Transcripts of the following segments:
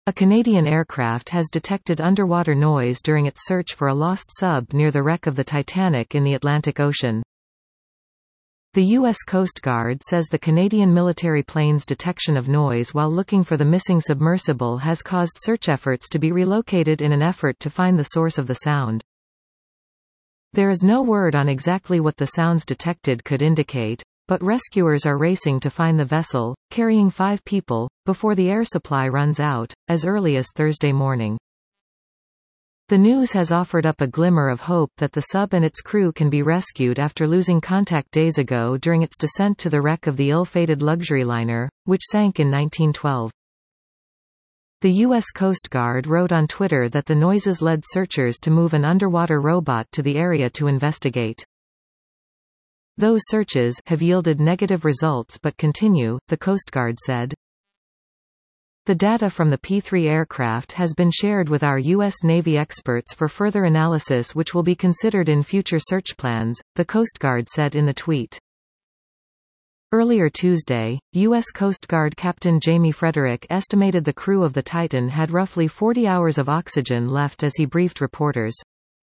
A Canadian aircraft has detected underwater noise during its search for a lost sub near the wreck of the Titanic in the Atlantic Ocean. The U.S. Coast Guard says the Canadian military plane's detection of noise while looking for the missing submersible has caused search efforts to be relocated in an effort to find the source of the sound. There is no word on exactly what the sounds detected could indicate, but rescuers are racing to find the vessel, carrying 5 people, before the air supply runs out, as early as Thursday morning. The news has offered up a glimmer of hope that the sub and its crew can be rescued after losing contact days ago during its descent to the wreck of the ill-fated luxury liner, which sank in 1912. The U.S. Coast Guard wrote on Twitter that the noises led searchers to move an underwater robot to the area to investigate. Those searches have yielded negative results but continue, the Coast Guard said. The data from the P-3 aircraft has been shared with our U.S. Navy experts for further analysis which will be considered in future search plans, the Coast Guard said in the tweet. Earlier Tuesday, U.S. Coast Guard Captain Jamie Frederick estimated the crew of the Titan had roughly 40 hours of oxygen left as he briefed reporters.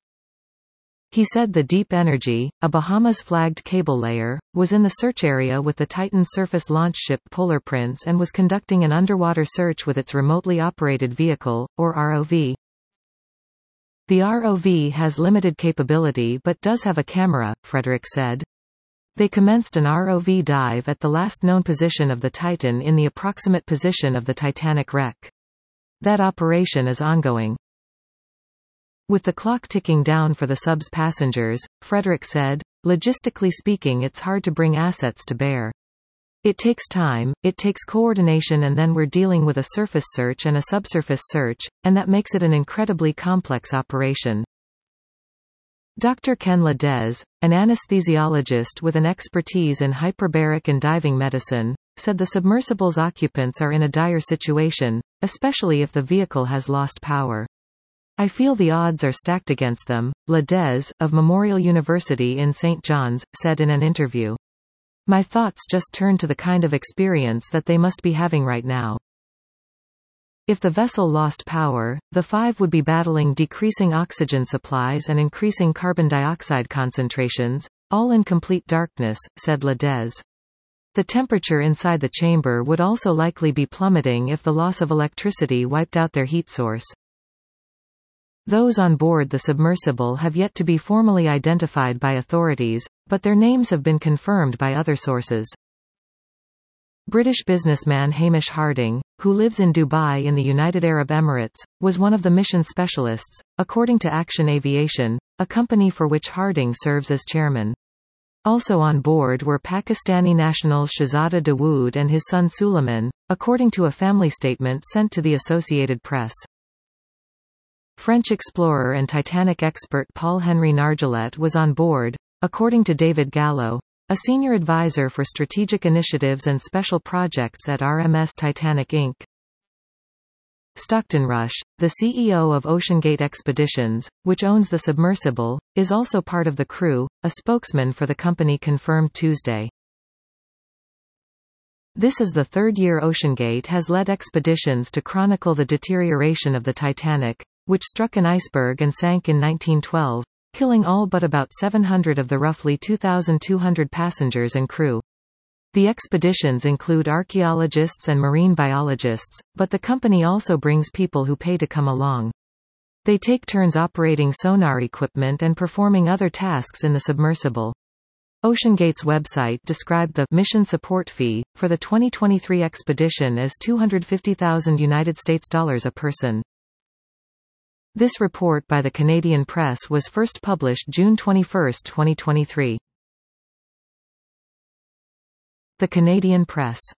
He said the Deep Energy, a Bahamas-flagged cable layer, was in the search area with the Titan surface launch ship Polar Prince and was conducting an underwater search with its remotely operated vehicle, or ROV. The ROV has limited capability but does have a camera, Frederick said. They commenced an ROV dive at the last known position of the Titan in the approximate position of the Titanic wreck. That operation is ongoing. With the clock ticking down for the sub's passengers, Frederick said, logistically speaking it's hard to bring assets to bear. It takes time, it takes coordination and then we're dealing with a surface search and a subsurface search, and that makes it an incredibly complex operation. Dr. Ken Ledez, an anesthesiologist with an expertise in hyperbaric and diving medicine, said the submersible's occupants are in a dire situation, especially if the vehicle has lost power. I feel the odds are stacked against them, Ledez, of Memorial University in St. John's, said in an interview. My thoughts just turn to the kind of experience that they must be having right now. If the vessel lost power, the 5 would be battling decreasing oxygen supplies and increasing carbon dioxide concentrations, all in complete darkness, said Ledez. The temperature inside the chamber would also likely be plummeting if the loss of electricity wiped out their heat source. Those on board the submersible have yet to be formally identified by authorities, but their names have been confirmed by other sources. British businessman Hamish Harding, who lives in Dubai in the United Arab Emirates, was one of the mission specialists, according to Action Aviation, a company for which Harding serves as chairman. Also on board were Pakistani national Shahzada Dawood and his son Suleiman, according to a family statement sent to the Associated Press. French explorer and Titanic expert Paul-Henri Nargeolet was on board, according to David Gallo, a senior advisor for strategic initiatives and special projects at RMS Titanic Inc. Stockton Rush, the CEO of OceanGate Expeditions, which owns the submersible, is also part of the crew, a spokesman for the company confirmed Tuesday. This is the third year OceanGate has led expeditions to chronicle the deterioration of the Titanic, which struck an iceberg and sank in 1912, killing all but about 700 of the roughly 2,200 passengers and crew. The expeditions include archaeologists and marine biologists, but the company also brings people who pay to come along. They take turns operating sonar equipment and performing other tasks in the submersible. OceanGate's website described the mission support fee for the 2023 expedition as $250,000 a person. This report by the Canadian Press was first published June 21, 2023. The Canadian Press.